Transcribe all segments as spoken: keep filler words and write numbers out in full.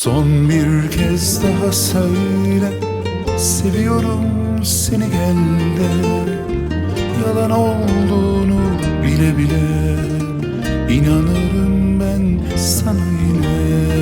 Son bir kez daha söyle, seviyorum seni gel de. Yalan olduğunu bile bile inanırım ben sana yine.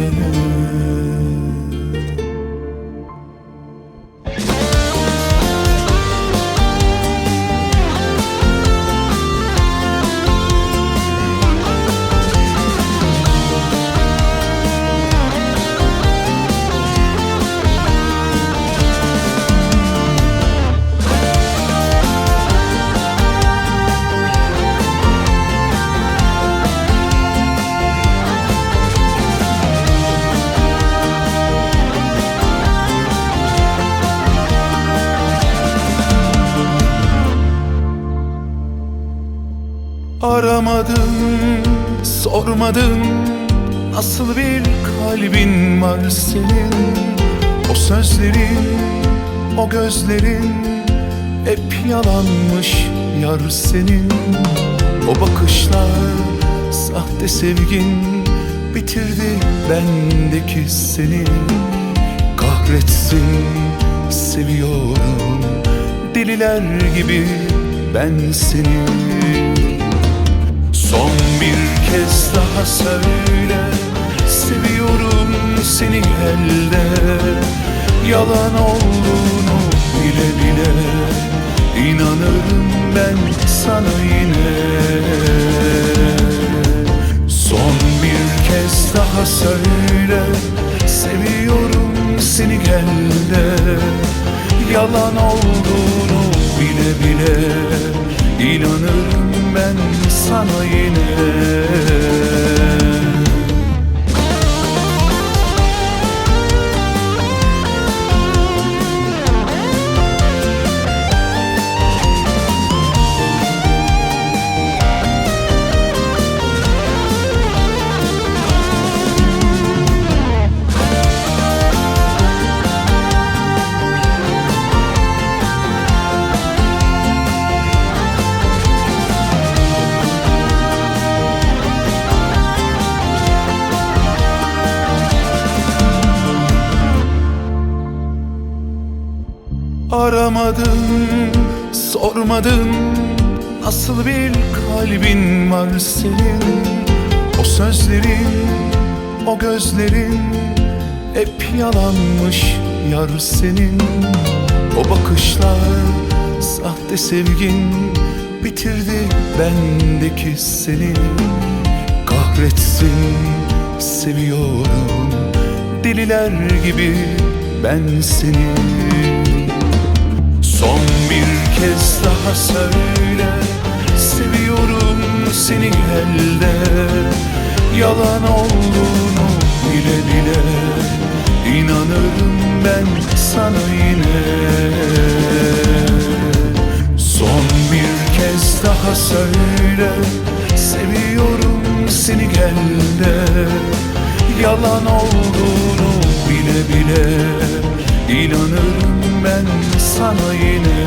Aramadın, sormadın, nasıl bir kalbin var senin? O sözlerin, o gözlerin hep yalanmış yar senin. O bakışlar, sahte sevgin bitirdi bendeki seni. Kahretsin, seviyorum deliler gibi ben seni. Son bir kez daha söyle, seviyorum seni elde. Yalan olduğunu bile bile inanırım ben sana yine. Son bir kez daha söyle, seviyorum seni elde. Yalan olduğunu bile bile inanırım ben sana yine. Aramadın, sormadın, nasıl bir kalbin var senin? O sözlerin, o gözlerin hep yalanmış yar senin. O bakışlar, sahte sevgin bitirdi bendeki seni. Kahretsin, seviyorum deliler gibi ben seni. Son bir kez daha söyle, seviyorum seni elde. Yalan olduğunu bile bile inanırım ben sana yine. Son bir kez daha söyle, seviyorum seni elde. Yalan olduğunu bile bile inanırım ben sana yine.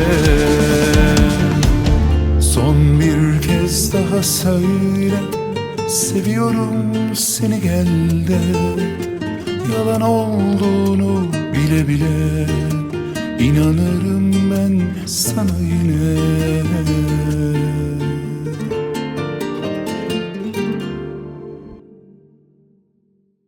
Son bir kez daha söyle, seviyorum seni gel de. Yalan olduğunu bile bile inanırım ben sana yine.